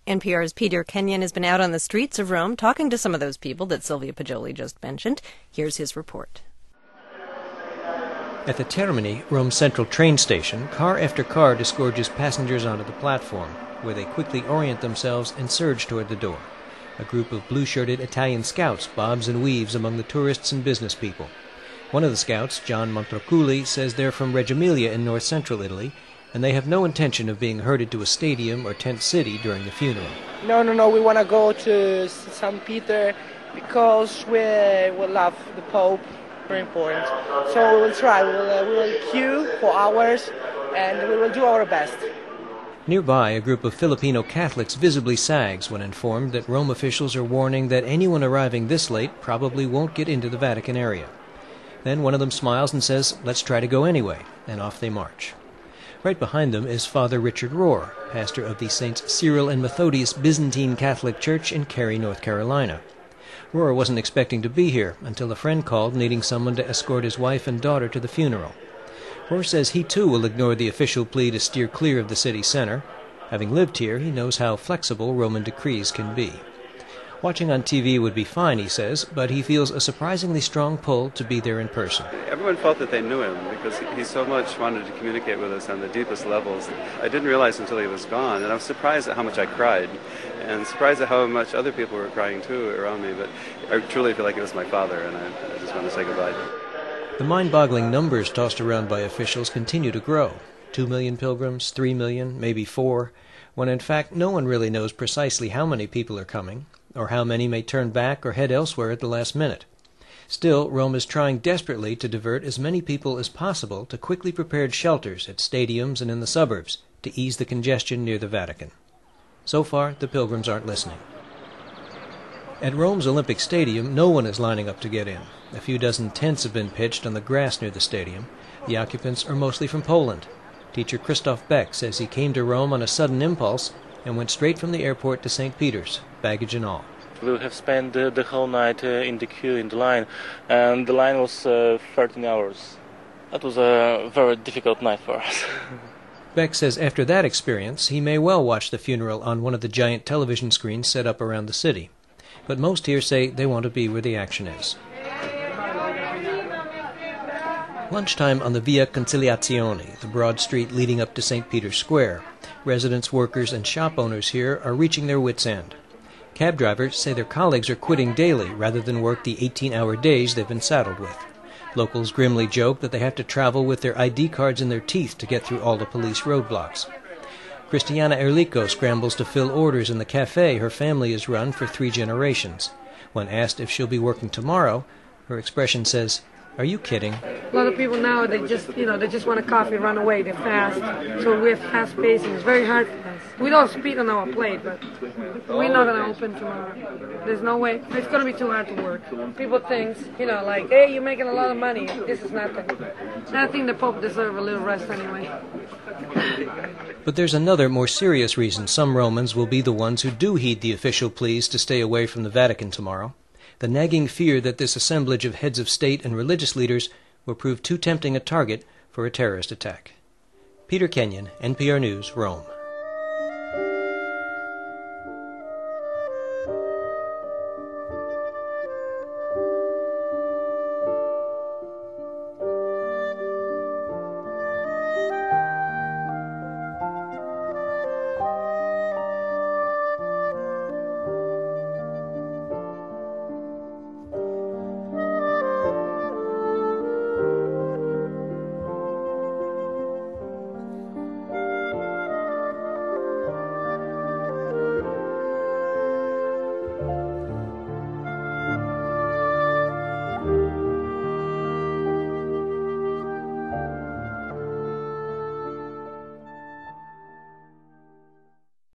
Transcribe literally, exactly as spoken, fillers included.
N P R's Peter Kenyon has been out on the streets of Rome talking to some of those people that Sylvia Poggioli just mentioned. Here's his report. At the Termini, Rome's central train station, car after car disgorges passengers onto the platform, where they quickly orient themselves and surge toward the door. A group of blue-shirted Italian scouts bobs and weaves among the tourists and business people. One of the scouts, John Montroculi, says they're from Reggio Emilia in north-central Italy, and they have no intention of being herded to a stadium or tent city during the funeral. No, no, no, we want to go to Saint Peter because we, we love the Pope, very important. So we will try, we will, uh, we will queue for hours and we will do our best. Nearby, a group of Filipino Catholics visibly sags when informed that Rome officials are warning that anyone arriving this late probably won't get into the Vatican area. Then one of them smiles and says, "Let's try to go anyway," and off they march. Right behind them is Father Richard Rohr, pastor of the Saints Cyril and Methodius Byzantine Catholic Church in Cary, North Carolina. Rohr wasn't expecting to be here until a friend called needing someone to escort his wife and daughter to the funeral. Rohr says he too will ignore the official plea to steer clear of the city center. Having lived here, he knows how flexible Roman decrees can be. Watching on T V would be fine, he says, but he feels a surprisingly strong pull to be there in person. Everyone felt that they knew him because he so much wanted to communicate with us on the deepest levels. I didn't realize until he was gone, and I was surprised at how much I cried, and surprised at how much other people were crying too around me, but I truly feel like it was my father, and I, I just want to say goodbye. The mind-boggling numbers tossed around by officials continue to grow. Two million pilgrims, three million, maybe four, when in fact no one really knows precisely how many people are coming, or how many may turn back or head elsewhere at the last minute. Still, Rome is trying desperately to divert as many people as possible to quickly prepared shelters at stadiums and in the suburbs to ease the congestion near the Vatican. So far, the pilgrims aren't listening. At Rome's Olympic Stadium, no one is lining up to get in. A few dozen tents have been pitched on the grass near the stadium. The occupants are mostly from Poland. Teacher Christoph Beck says he came to Rome on a sudden impulse and went straight from the airport to Saint Peter's, baggage and all. We have spent uh, the whole night uh, in the queue, in the line, and the line was uh, thirteen hours. That was a very difficult night for us. Beck says after that experience, he may well watch the funeral on one of the giant television screens set up around the city. But most here say they want to be where the action is. Lunchtime on the Via Conciliazione, the broad street leading up to Saint Peter's Square. Residents, workers, and shop owners here are reaching their wits' end. Cab drivers say their colleagues are quitting daily rather than work the eighteen-hour days they've been saddled with. Locals grimly joke that they have to travel with their I D cards in their teeth to get through all the police roadblocks. Cristiana Erlico scrambles to fill orders in the cafe her family has run for three generations. When asked if she'll be working tomorrow, her expression says, "Are you kidding?" A lot of people now, they just, you know, they just want a coffee, run away, they're fast. So we're fast paced and it's very hard for us. We don't speed on our plate, but we're not going to open tomorrow. There's no way. It's going to be too hard to work. People think, you know, like, hey, you're making a lot of money. This is nothing. And I think the Pope deserves a little rest anyway. But there's another, more serious reason some Romans will be the ones who do heed the official pleas to stay away from the Vatican tomorrow. The nagging fear that this assemblage of heads of state and religious leaders will prove too tempting a target for a terrorist attack. Peter Kenyon, N P R News, Rome.